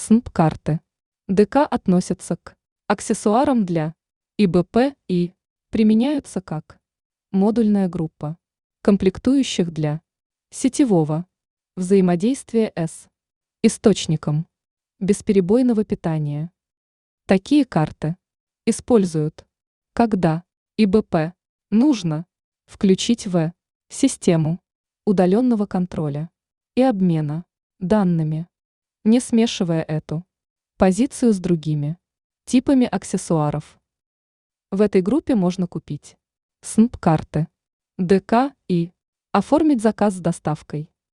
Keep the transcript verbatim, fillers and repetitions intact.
СНП-карты. ДК относятся к аксессуарам для ИБП и применяются как модульная группа комплектующих для сетевого взаимодействия с источником бесперебойного питания. Такие карты используют, когда ИБП нужно включить в систему удаленного контроля и обмена данными, не смешивая эту позицию с другими типами аксессуаров. В этой группе можно купить СНП-карты, ДК и оформить заказ с доставкой.